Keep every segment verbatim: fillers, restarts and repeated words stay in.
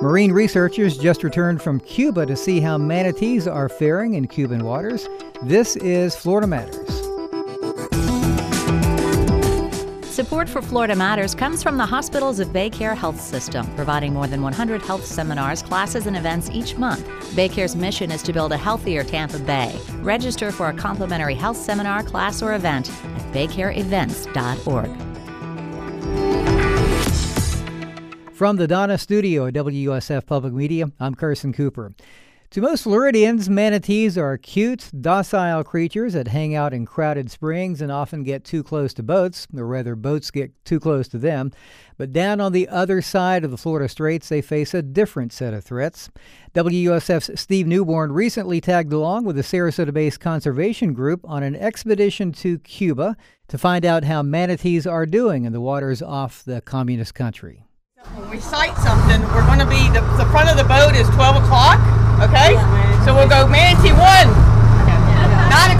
Marine researchers just returned from Cuba to see how manatees are faring in Cuban waters. This is Florida Matters. Support for Florida Matters comes from the Hospitals of Baycare Health System, providing more than one hundred health seminars, classes, and events each month. Baycare's mission is to build a healthier Tampa Bay. Register for a complimentary health seminar, class, or event at baycare events dot org. From the Donna Studio at W U S F Public Media, I'm Carson Cooper. To most Floridians, manatees are cute, docile creatures that hang out in crowded springs and often get too close to boats, or rather boats get too close to them. But down on the other side of the Florida Straits, they face a different set of threats. W U S F's Steve Newborn recently tagged along with a Sarasota-based conservation group on an expedition to Cuba to find out how manatees are doing in the waters off the communist country. When we sight something, we're going to be, the, the front of the boat is twelve o'clock, okay? So we'll go manatee one, nine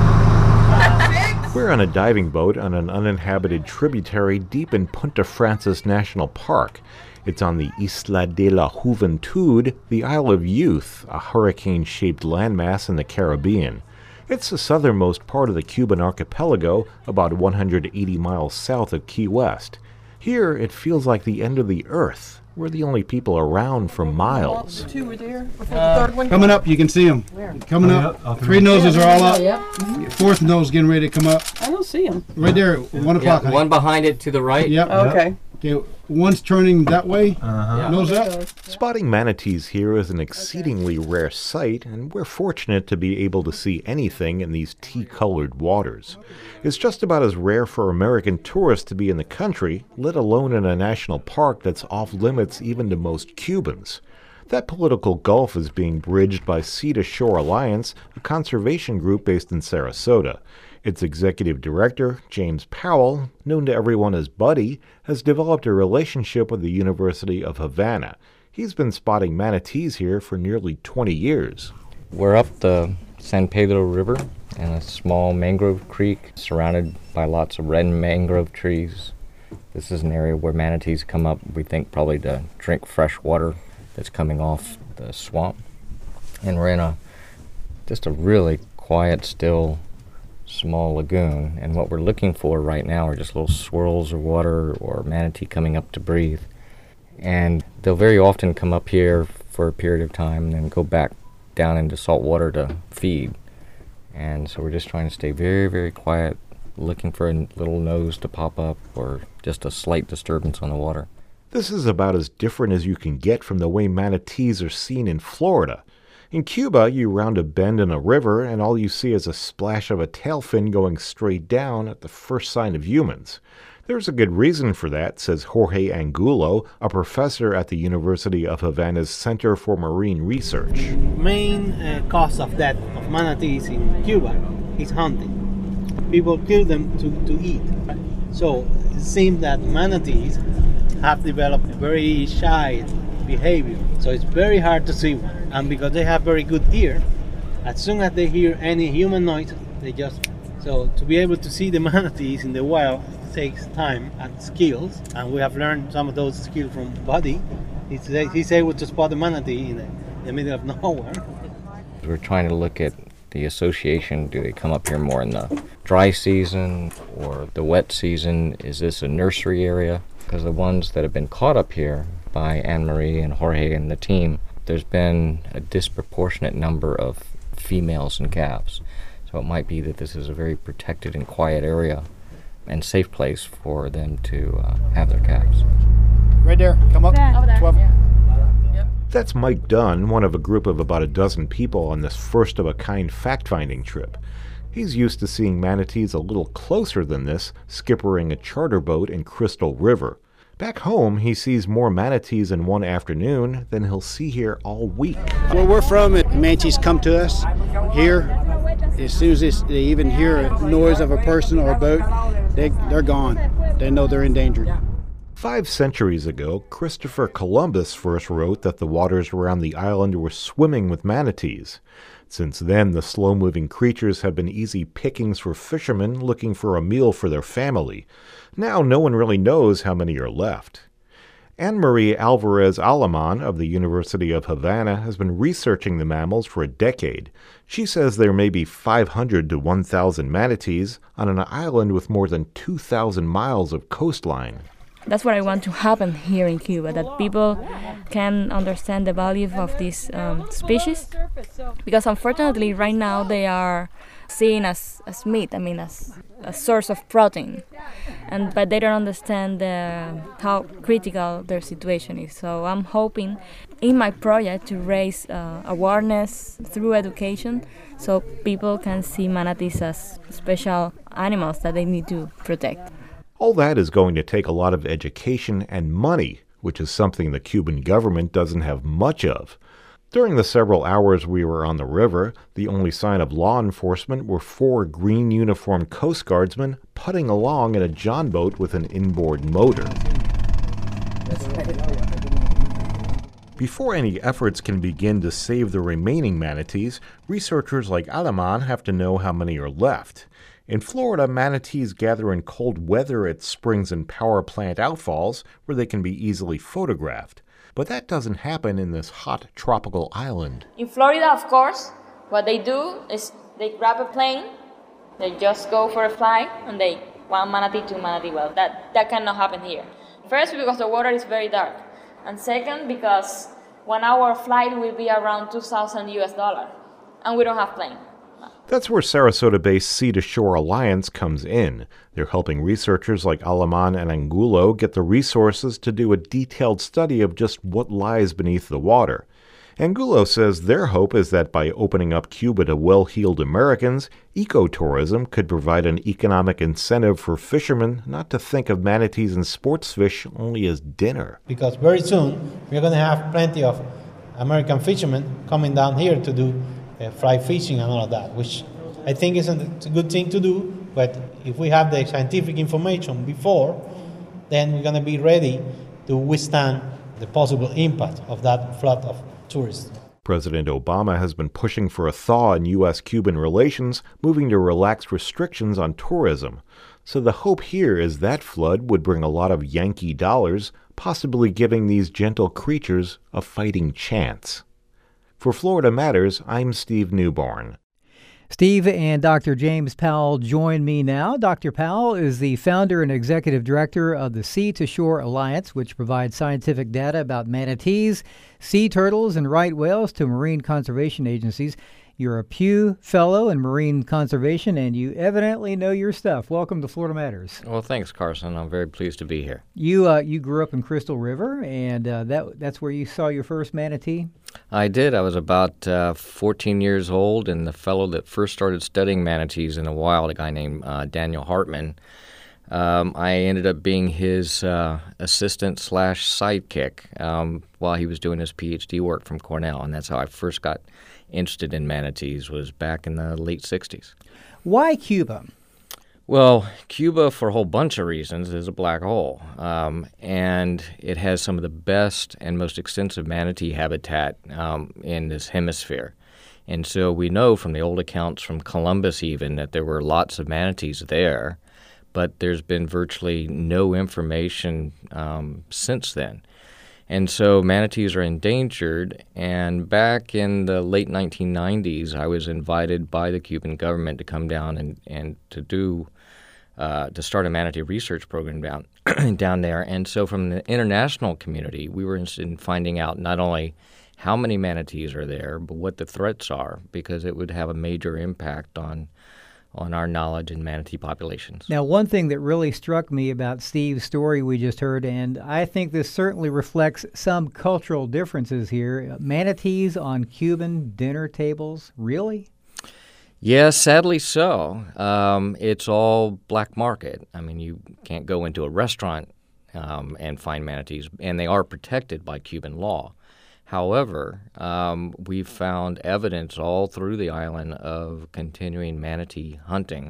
o'clock, six. We're on a diving boat on an uninhabited tributary deep in Punta Frances National Park. It's on the Isla de la Juventud, the Isle of Youth, a hurricane-shaped landmass in the Caribbean. It's the southernmost part of the Cuban archipelago, about one hundred eighty miles south of Key West. Here, it feels like the end of the earth. We're the only people around for miles. Two were there before the third one. Coming up, you can see them. Where? Coming up. Three noses are all up. Yep. Fourth nose getting ready to come up. I don't see them. Right there, one o'clock. Yeah, one behind it to the right. Yep. Okay. Okay, one's turning that way. Uh-huh. Nose up. Spotting manatees here is an exceedingly rare sight, and we're fortunate to be able to see anything in these tea-colored waters. It's just about as rare for American tourists to be in the country, let alone in a national park that's off-limits even to most Cubans. That political gulf is being bridged by Sea to Shore Alliance, a conservation group based in Sarasota. Its executive director, James Powell, known to everyone as Buddy, has developed a relationship with the University of Havana. He's been spotting manatees here for nearly twenty years. We're up the San Pedro River in a small mangrove creek surrounded by lots of red mangrove trees. This is an area where manatees come up, we think probably to drink fresh water that's coming off the swamp. And we're in a just a really quiet, still, small lagoon, and what we're looking for right now are just little swirls of water or manatee coming up to breathe. And they'll very often come up here for a period of time and then go back down into salt water to feed. And so we're just trying to stay very, very quiet, looking for a little nose to pop up or just a slight disturbance on the water. This is about as different as you can get from the way manatees are seen in Florida. In Cuba, you round a bend in a river and all you see is a splash of a tail fin going straight down at the first sign of humans. There's a good reason for that, says Jorge Angulo, a professor at the University of Havana's Center for Marine Research. Main uh, cause of death of manatees in Cuba is hunting. People kill them to, to eat. So it seems that manatees have developed a very shy behavior. So it's very hard to see one. And because they have very good ear, as soon as they hear any human noise, they just... So to be able to see the manatees in the wild takes time and skills. And we have learned some of those skills from Buddy. He's, he's able to spot the manatee in the, in the middle of nowhere. We're trying to look at the association. Do they come up here more in the dry season or the wet season? Is this a nursery area? Because the ones that have been caught up here by Anne-Marie and Jorge and the team, there's been a disproportionate number of females and calves. So it might be that this is a very protected and quiet area and safe place for them to uh, have their calves. Right there, come up, twelve. Yep. That's Mike Dunn, one of a group of about a dozen people on this first-of-a-kind fact-finding trip. He's used to seeing manatees a little closer than this, skippering a charter boat in Crystal River. Back home, he sees more manatees in one afternoon than he'll see here all week. Where we're from, manatees come to us here. As soon as they even hear a noise of a person or a boat, they, they're gone. They know they're endangered. Five centuries ago, Christopher Columbus first wrote that the waters around the island were swimming with manatees. Since then, the slow-moving creatures have been easy pickings for fishermen looking for a meal for their family. Now no one really knows how many are left. Anne-Marie Alvarez Alamán of the University of Havana has been researching the mammals for a decade. She says there may be five hundred to one thousand manatees on an island with more than two thousand miles of coastline. That's what I want to happen here in Cuba, that people can understand the value of these um, species, because unfortunately right now they are seen as, as meat, I mean as a source of protein, and but they don't understand the, how critical their situation is. So I'm hoping in my project to raise uh, awareness through education so people can see manatees as special animals that they need to protect. All that is going to take a lot of education and money, which is something the Cuban government doesn't have much of. During the several hours we were on the river, the only sign of law enforcement were four green uniformed Coast Guardsmen putting along in a john boat with an inboard motor. Before any efforts can begin to save the remaining manatees, researchers like Alamán have to know how many are left. In Florida, manatees gather in cold weather at springs and power plant outfalls where they can be easily photographed. But that doesn't happen in this hot tropical island. In Florida, of course, what they do is they grab a plane, they just go for a flight, and they one manatee, two manatee. Well, that, that cannot happen here. First, because the water is very dark. And second, because one hour flight will be around two thousand U S dollars. And we don't have plane. That's where Sarasota-based Sea to Shore Alliance comes in. They're helping researchers like Alamán and Angulo get the resources to do a detailed study of just what lies beneath the water. Angulo says their hope is that by opening up Cuba to well-heeled Americans, ecotourism could provide an economic incentive for fishermen not to think of manatees and sports fish only as dinner. Because very soon we're going to have plenty of American fishermen coming down here to do Uh, fly fishing and all of that, which I think is a, it's a good thing to do, but if we have the scientific information before, then we're going to be ready to withstand the possible impact of that flood of tourists. President Obama has been pushing for a thaw in U S Cuban relations, moving to relax restrictions on tourism. So the hope here is that flood would bring a lot of Yankee dollars, possibly giving these gentle creatures a fighting chance. For Florida Matters, I'm Steve Newborn. Steve and Doctor James Powell join me now. Doctor Powell is the founder and executive director of the Sea to Shore Alliance, which provides scientific data about manatees, sea turtles, and right whales to marine conservation agencies. You're a Pew Fellow in Marine Conservation, and you evidently know your stuff. Welcome to Florida Matters. Well, thanks, Carson. I'm very pleased to be here. You uh, you grew up in Crystal River, and uh, that that's where you saw your first manatee? I did. I was about uh, fourteen years old, and the fellow that first started studying manatees in the wild, a guy named uh, Daniel Hartman, um, I ended up being his uh, assistant slash sidekick um, while he was doing his P H D work from Cornell, and that's how I first got interested in manatees, was back in the late sixties. Why Cuba? Well, Cuba, for a whole bunch of reasons, is a black hole, um, and it has some of the best and most extensive manatee habitat um, in this hemisphere. And so we know from the old accounts from Columbus even that there were lots of manatees there, but there's been virtually no information um, since then. And so manatees are endangered, and back in the late nineteen nineties, I was invited by the Cuban government to come down and, and to do uh, to start a manatee research program down down there. And so from the international community, we were interested in finding out not only how many manatees are there, but what the threats are, because it would have a major impact on on our knowledge in manatee populations. Now, one thing that really struck me about Steve's story we just heard, and I think this certainly reflects some cultural differences here, manatees on Cuban dinner tables, really? Yes, sadly so. Um, it's all black market. I mean, you can't go into a restaurant um, and find manatees, and they are protected by Cuban law. However, um, we've found evidence all through the island of continuing manatee hunting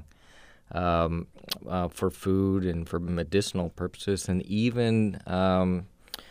um, uh, for food and for medicinal purposes, and even um,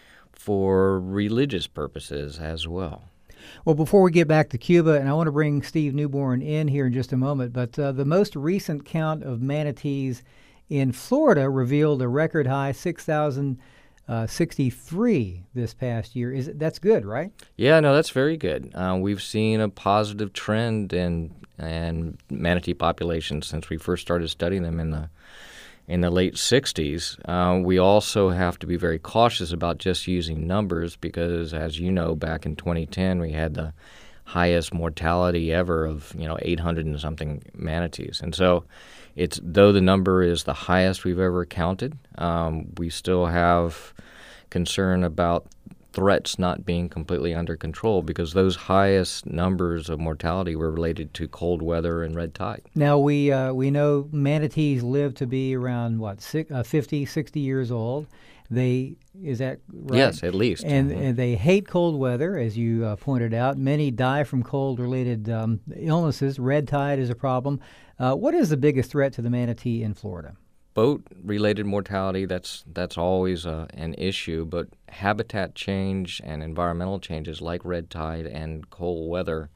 for religious purposes as well. Well, before we get back to Cuba, and I want to bring Steve Newborn in here in just a moment, but uh, the most recent count of manatees in Florida revealed a record high six thousand uh, sixty-three this past year. Is That's good, right? Yeah, no, that's very good. Uh, we've seen a positive trend in in manatee populations since we first started studying them in the in the late sixties. Uh, we also have to be very cautious about just using numbers because, as you know, back in twenty ten we had the highest mortality ever of, you know, eight hundred and something manatees. And so it's, though the number is the highest we've ever counted, um, we still have concern about threats not being completely under control because those highest numbers of mortality were related to cold weather and red tide. Now, we uh, we know manatees live to be around, what, six, uh, fifty, sixty years old. They, is that right? Yes, at least. And, Mm-hmm. and they hate cold weather, as you uh, pointed out. Many die from cold-related um, illnesses. Red tide is a problem. Uh, what is the biggest threat to the manatee in Florida? Boat-related mortality, that's that's always uh, an issue, but habitat change and environmental changes like red tide and cold weather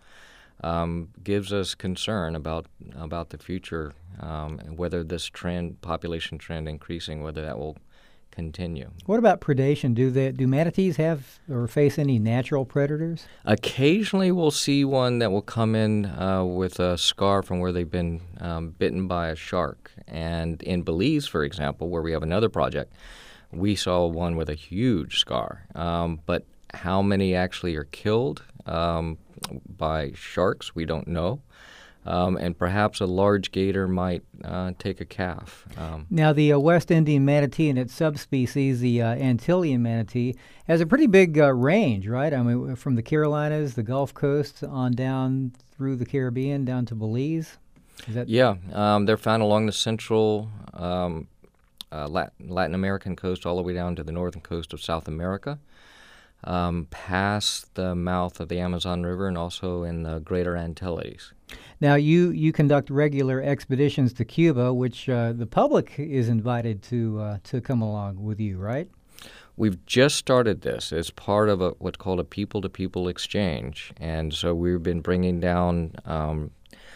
um, gives us concern about about the future, um, and whether this trend, population trend increasing, whether that will continue. What about predation? Do they, do manatees have or face any natural predators? Occasionally we'll see one that will come in uh, with a scar from where they've been um, bitten by a shark. And in Belize, for example, where we have another project, we saw one with a huge scar. Um, but how many actually are killed um, by sharks, we don't know. Um, and perhaps a large gator might uh, take a calf. Um, now, the uh, West Indian manatee and its subspecies, the uh, Antillean manatee, has a pretty big uh, range, right? I mean, from the Carolinas, the Gulf Coast, on down through the Caribbean, down to Belize. Is that yeah, um, they're found along the central um, uh, Latin, Latin American coast all the way down to the northern coast of South America, um, past the mouth of the Amazon River, and also in the Greater Antilles. Now, you, you conduct regular expeditions to Cuba, which uh, the public is invited to uh, to come along with you, right? We've just started this as part of a, what's called a people-to-people exchange, and so we've been bringing down um,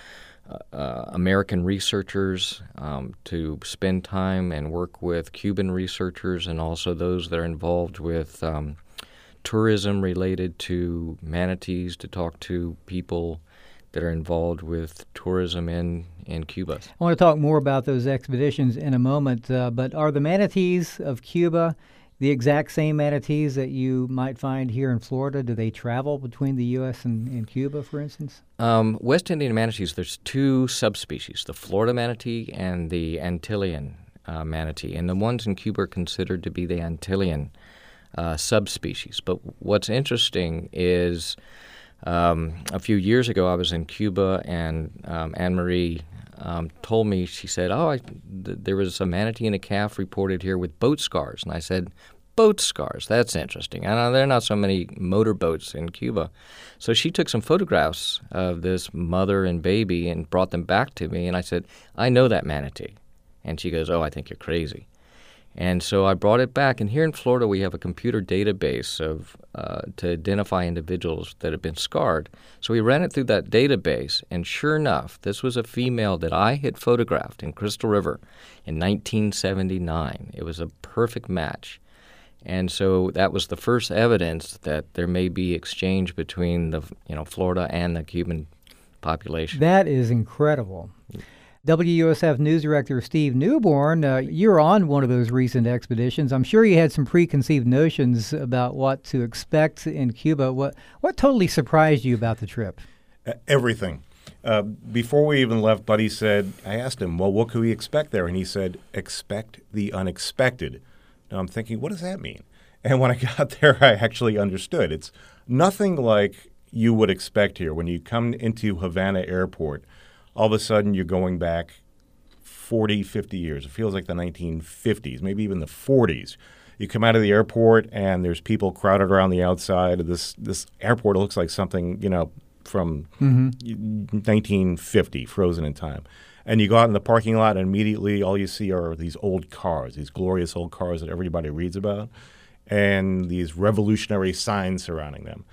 uh, American researchers um, to spend time and work with Cuban researchers and also those that are involved with um, tourism related to manatees, to talk to people that are involved with tourism in, in Cuba. I want to talk more about those expeditions in a moment, uh, but are the manatees of Cuba the exact same manatees that you might find here in Florida? Do they travel between the U S and, and Cuba, for instance? Um, West Indian manatees, there's two subspecies, the Florida manatee and the Antillean uh, manatee, and the ones in Cuba are considered to be the Antillean uh, subspecies. But what's interesting is Um, a few years ago, I was in Cuba, and um, Anne-Marie um, told me, she said, oh, I, th- there was a manatee and a calf reported here with boat scars. And I said, boat scars, that's interesting. I know there are not so many motorboats in Cuba. So she took some photographs of this mother and baby and brought them back to me, and I said, I know that manatee. And she goes, oh, I think you're crazy. And so I brought it back, and here in Florida we have a computer database of uh, to identify individuals that have been scarred. So we ran it through that database, and sure enough, this was a female that I had photographed in Crystal River in nineteen seventy-nine. It was a perfect match. And so that was the first evidence that there may be exchange between the you know Florida and the Cuban population. That is incredible. W U S F News Director Steve Newborn, uh, you're on one of those recent expeditions. I'm sure you had some preconceived notions about what to expect in Cuba. What what totally surprised you about the trip? Uh, everything. Uh, before we even left, Buddy said, I asked him, well, what could we expect there? And he said, expect the unexpected. Now I'm thinking, what does that mean? And when I got there, I actually understood. It's nothing like you would expect here. When you come into Havana Airport, all of a sudden you're going back forty, fifty years. It feels like the nineteen fifties, maybe even the forties. You come out of the airport and there's people crowded around the outside of this this airport. It looks like something, you know, from mm-hmm. nineteen fifty, frozen in time. And you go out in the parking lot and immediately all you see are these old cars, these glorious old cars that everybody reads about, and these revolutionary signs surrounding them.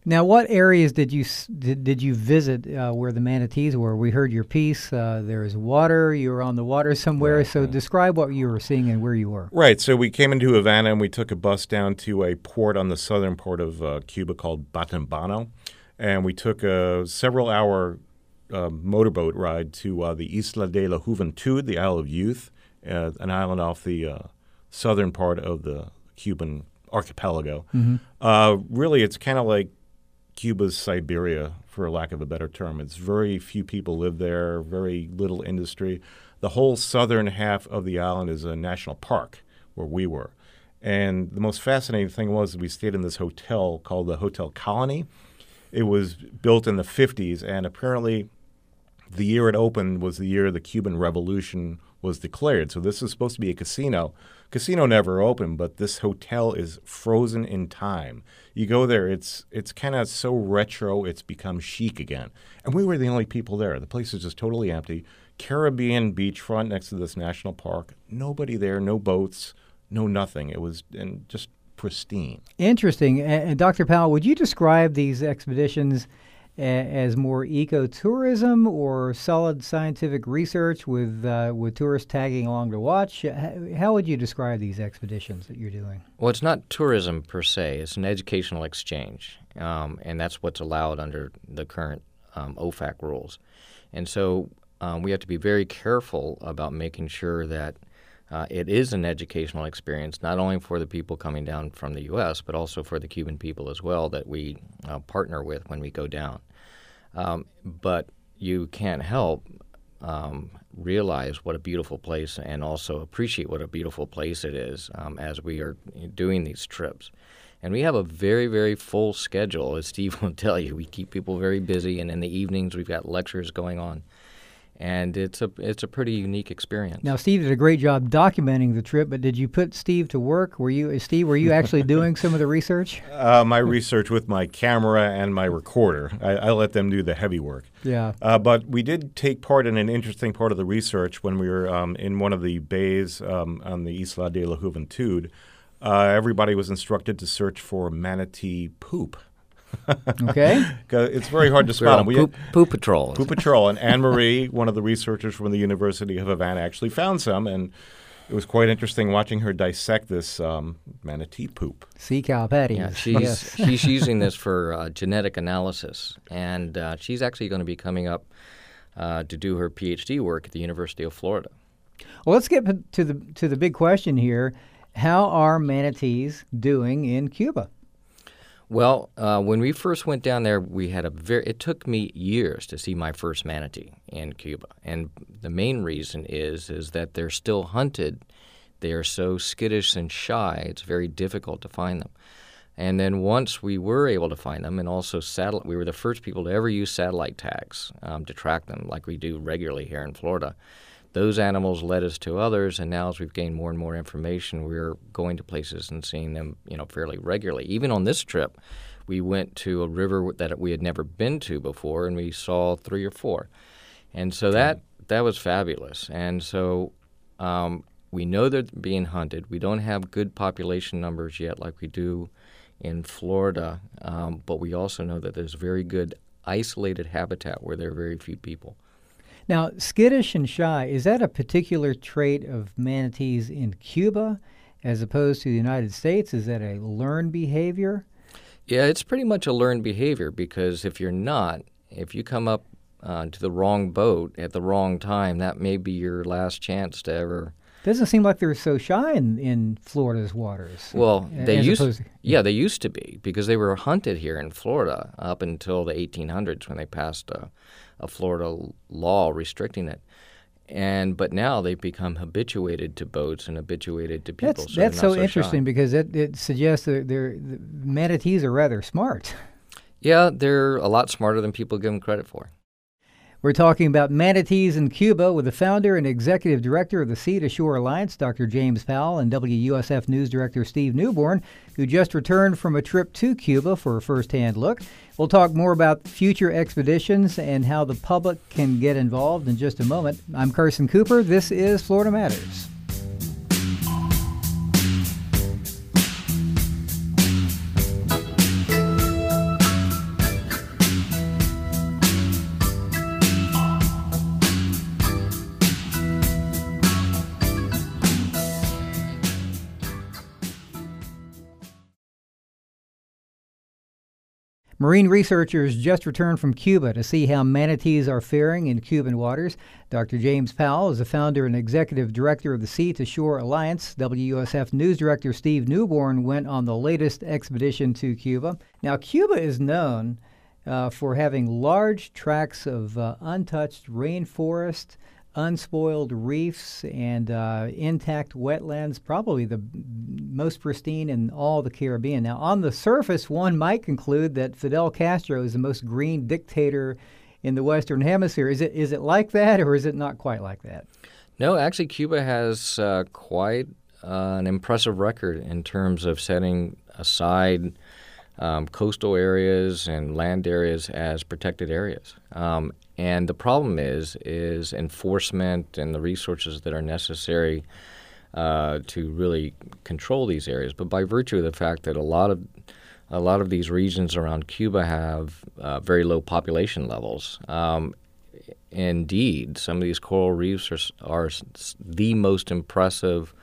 Now, what areas did you s- did, did you visit uh, where the manatees were? We heard your piece. Uh, there is water. You were on the water somewhere. Right, so right. describe what you were seeing and where you were. Right. So we came into Havana and we took a bus down to a port on the southern part of uh, Cuba called Batabano. And we took a several hour uh, motorboat ride to uh, the Isla de la Juventud, the Isle of Youth, uh, an island off the uh, southern part of the Cuban archipelago. Mm-hmm. Uh, really, it's kind of like Cuba's Siberia, for lack of a better term. It's very few people live there, very little industry. The whole southern half of the island is a national park where we were. And the most fascinating thing was we stayed in this hotel called the Hotel Colony. It was built in the fifties, and apparently the year it opened was the year the Cuban Revolution was declared. So this is supposed to be a casino. Casino never opened, but this hotel is frozen in time. You go there, it's it's kind of so retro, it's become chic again. And we were the only people there. The place is just totally empty. Caribbean beachfront next to this national park. Nobody there, no boats, no nothing. It was and just pristine. Interesting. And, and Doctor Powell, would you describe these expeditions a, as more ecotourism or solid scientific research with uh, with tourists tagging along to watch? How, how would you describe these expeditions that you're doing? Well, it's not tourism per se. It's an educational exchange, um, and that's what's allowed under the current um, O F A C rules. And so um, we have to be very careful about making sure that uh, it is an educational experience, not only for the people coming down from the U S, but also for the Cuban people as well that we uh, partner with when we go down. Um, but you can't help um, realize what a beautiful place and also appreciate what a beautiful place it is um, as we are doing these trips. And we have a very, very full schedule, as Steve will tell you. We keep people very busy, and in the evenings we've got lectures going on. And it's a it's a pretty unique experience. Now, Steve did a great job documenting the trip, but did you put Steve to work? Were you, Steve, were you actually doing some of the research? Uh, my research with my camera and my recorder. I, I let them do the heavy work. Yeah. Uh, but we did take part in an interesting part of the research when we were um, in one of the bays um, on the Isla de la Juventud. Uh, everybody was instructed to search for manatee poop. Okay. It's very hard to spot them. We poop, poop patrol. Poop patrol. And Anne-Marie, one of the researchers from the University of Havana, actually found some, and it was quite interesting watching her dissect this um, manatee poop. Sea cow patties. Yeah, she's, yes. she's using this for uh, genetic analysis, and uh, she's actually going to be coming up uh, to do her PhD work at the University of Florida. Well, let's get to the to the big question here. How are manatees doing in Cuba? Well, uh, when we first went down there, we had a very. It took me years to see my first manatee in Cuba, and the main reason is is that they're still hunted. They are so skittish and shy; it's very difficult to find them. And then once we were able to find them, and also satellite, we were the first people to ever use satellite tags um, to track them, like we do regularly here in Florida. Those animals led us to others, and now as we've gained more and more information, we're going to places and seeing them, you know, fairly regularly. Even on this trip, we went to a river that we had never been to before, and we saw three or four. And so that that was fabulous. And so um, we know they're being hunted. We don't have good population numbers yet like we do in Florida, um, but we also know that there's very good isolated habitat where there are very few people. Now, skittish and shy, is that a particular trait of manatees in Cuba as opposed to the United States? Is that a learned behavior? Yeah, it's pretty much a learned behavior because if you're not, if you come up uh, to the wrong boat at the wrong time, that may be your last chance to ever... Doesn't seem like they're so shy in, in Florida's waters. Well, they as used opposed to, yeah, they used to be because they were hunted here in Florida up until the eighteen hundreds when they passed a, a Florida law restricting it. And but now they've become habituated to boats and habituated to people. That's, so that's so, so interesting shy. because it, it suggests that they're, the manatees are rather smart. Yeah, they're a lot smarter than people give them credit for. We're talking about manatees in Cuba with the founder and executive director of the Sea to Shore Alliance, Doctor James Powell, and W U S F News Director Steve Newborn, who just returned from a trip to Cuba for a first-hand look. We'll talk more about future expeditions and how the public can get involved in just a moment. I'm Carson Cooper. This is Florida Matters. Marine researchers just returned from Cuba to see how manatees are faring in Cuban waters. Doctor James Powell is the founder and executive director of the Sea to Shore Alliance. W U S F News Director Steve Newborn went on the latest expedition to Cuba. Now, Cuba is known uh, for having large tracts of uh, untouched rainforest, unspoiled reefs, and uh, intact wetlands, probably the most pristine in all the Caribbean. Now, on the surface, one might conclude that Fidel Castro is the most green dictator in the Western Hemisphere. Is it is it like that, or is it not quite like that? No, actually, Cuba has uh, quite uh, an impressive record in terms of setting aside um, coastal areas and land areas as protected areas. Um, And the problem is, is enforcement and the resources that are necessary uh, to really control these areas. But by virtue of the fact that a lot of a lot of these regions around Cuba have uh, very low population levels, um, indeed, some of these coral reefs are, are the most impressive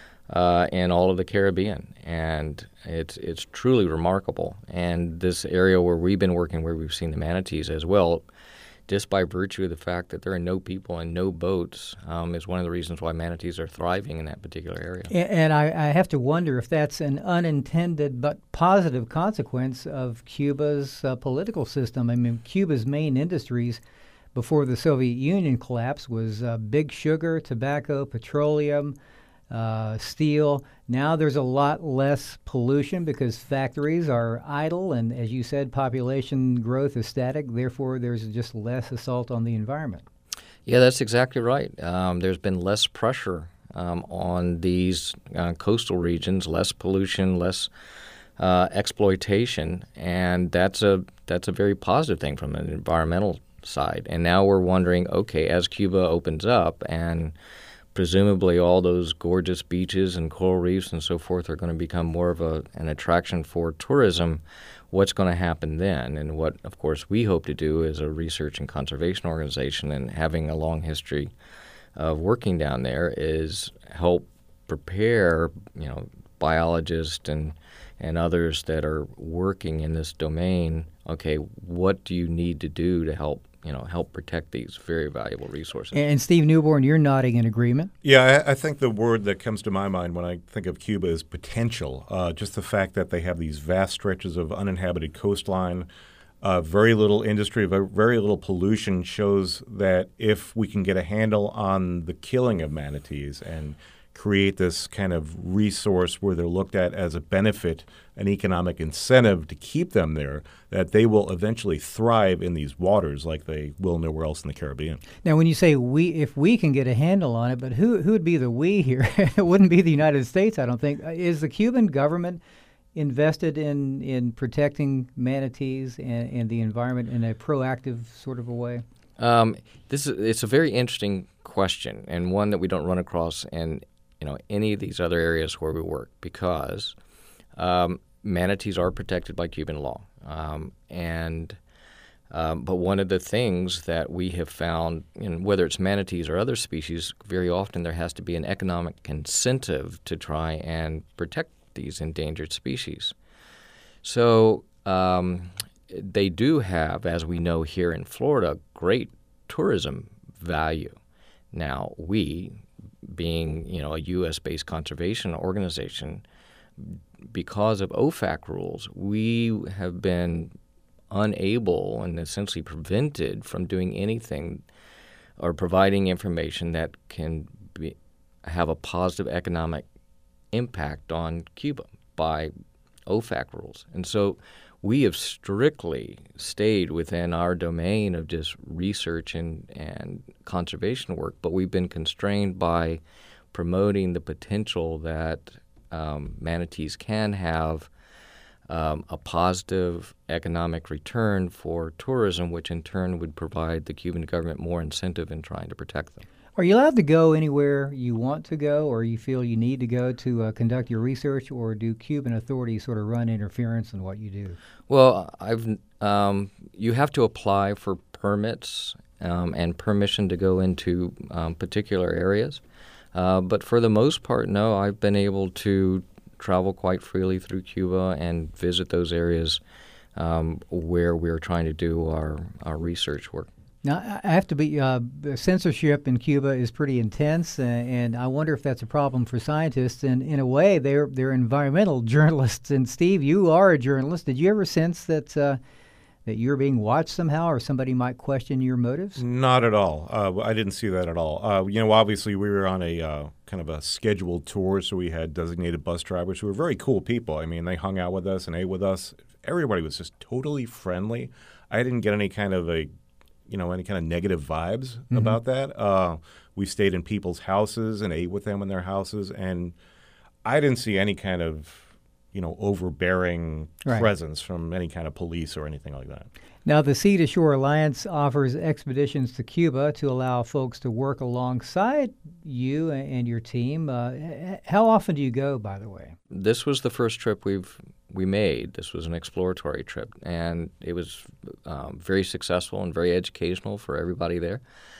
uh, in all of the Caribbean, and it's it's truly remarkable. And this area where we've been working, where we've seen the manatees as well, just by virtue of the fact that there are no people and no boats, um, is one of the reasons why manatees are thriving in that particular area. And, and I, I have to wonder if that's an unintended but positive consequence of Cuba's uh, political system. I mean, Cuba's main industries before the Soviet Union collapse was uh, big sugar, tobacco, petroleum, uh, steel. Now there's a lot less pollution because factories are idle, and as you said, population growth is static. Therefore, there's just less assault on the environment. Yeah, that's exactly right. Um, there's been less pressure um, on these uh, coastal regions, less pollution, less uh, exploitation, and that's a that's a very positive thing from an environmental side. And now we're wondering, okay, as Cuba opens up and presumably all those gorgeous beaches and coral reefs and so forth are going to become more of a, an attraction for tourism, what's going to happen then? And what, of course, we hope to do as a research and conservation organization, and having a long history of working down there, is help prepare, you know, biologists and and others that are working in this domain. Okay, what do you need to do to help you know, help protect these very valuable resources? And Steve Newborn, you're nodding in agreement. Yeah, I, I think the word that comes to my mind when I think of Cuba is potential. Uh, just the fact that they have these vast stretches of uninhabited coastline, uh, very little industry, very little pollution, shows that if we can get a handle on the killing of manatees and create this kind of resource where they're looked at as a benefit, an economic incentive to keep them there, that they will eventually thrive in these waters like they will nowhere else in the Caribbean. Now, when you say we, if we can get a handle on it, but who who would be the we here? It wouldn't be the United States, I don't think. Is the Cuban government invested in, in protecting manatees and, and the environment in a proactive sort of a way? Um, this is it's a very interesting question, and one that we don't run across in you know any of these other areas where we work, because um, manatees are protected by Cuban law, um, and um, but one of the things that we have found, you know, whether it's manatees or other species, very often there has to be an economic incentive to try and protect these endangered species. So um, they do have, as we know here in Florida, great tourism value. Now, we, being you know a U S-based conservation organization, because of O F A C rules, we have been unable and essentially prevented from doing anything or providing information that can be, have a positive economic impact on Cuba by O F A C rules. And so we have strictly stayed within our domain of just research and, and conservation work, but we've been constrained by promoting the potential that um, manatees can have um, a positive economic return for tourism, which in turn would provide the Cuban government more incentive in trying to protect them. Are you allowed to go anywhere you want to go, or you feel you need to go to uh, conduct your research, or do Cuban authorities sort of run interference in what you do? Well, I've um, you have to apply for permits um, and permission to go into um, particular areas, uh, but for the most part, no. I've been able to travel quite freely through Cuba and visit those areas um, where we're trying to do our, our research work. Now, I have to be, uh, censorship in Cuba is pretty intense, uh, and I wonder if that's a problem for scientists. And in a way, they're they're environmental journalists. And Steve, you are a journalist. Did you ever sense that uh, that you're being watched somehow, or somebody might question your motives? Not at all. Uh, I didn't see that at all. Uh, you know, obviously we were on a uh, kind of a scheduled tour, so we had designated bus drivers who were very cool people. I mean, they hung out with us and ate with us. Everybody was just totally friendly. I didn't get any kind of a you know, any kind of negative vibes mm-hmm. about that. Uh, we stayed in people's houses and ate with them in their houses, and I didn't see any kind of, you know, overbearing right. presence from any kind of police or anything like that. Now, the Sea to Shore Alliance offers expeditions to Cuba to allow folks to work alongside you and your team. Uh, how often do you go, by the way? This was the first trip we've we made. This was an exploratory trip, and it was um, very successful and very educational for everybody there.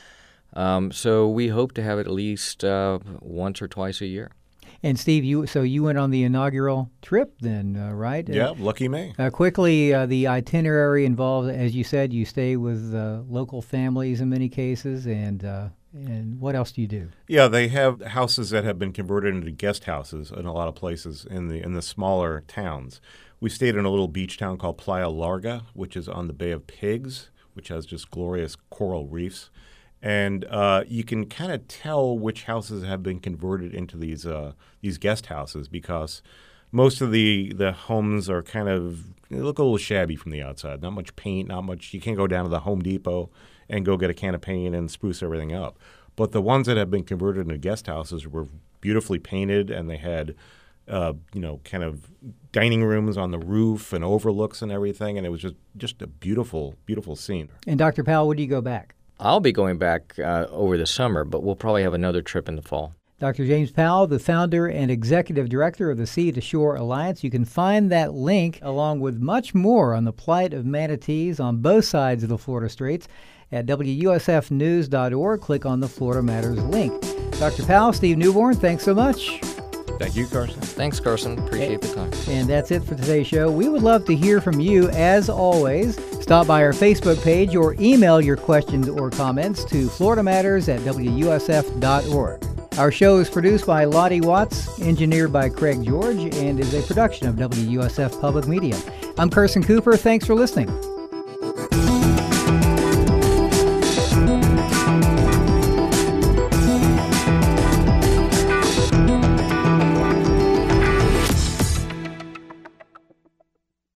Um, so we hope to have it at least uh, once or twice a year. And Steve, you so you went on the inaugural trip then, uh, right? Yeah, uh, lucky me. Uh, quickly, uh, the itinerary involved, as you said, you stay with uh, local families in many cases, and uh, and what else do you do? Yeah, they have houses that have been converted into guest houses in a lot of places in the in the smaller towns. We stayed in a little beach town called Playa Larga, which is on the Bay of Pigs, which has just glorious coral reefs. And uh, you can kind of tell which houses have been converted into these uh, these guest houses because most of the, the homes are kind of they look a little shabby from the outside. Not much paint, not much. You can't go down to the Home Depot and go get a can of paint and spruce everything up. But the ones that have been converted into guest houses were beautifully painted, and they had uh, you know kind of dining rooms on the roof and overlooks and everything. And it was just just a beautiful beautiful scene. And Doctor Powell, would you go back? I'll be going back uh, over the summer, but we'll probably have another trip in the fall. Doctor James Powell, the founder and executive director of the Sea to Shore Alliance. You can find that link along with much more on the plight of manatees on both sides of the Florida Straits at W U S F news dot org. Click on the Florida Matters link. Doctor Powell, Steve Newborn, thanks so much. Thank you, Carson. Thanks, Carson. Appreciate the time. And that's it for today's show. We would love to hear from you, as always. Stop by our Facebook page or email your questions or comments to florida matters at W U S F dot org. Our show is produced by Lottie Watts, engineered by Craig George, and is a production of W U S F Public Media. I'm Carson Cooper. Thanks for listening.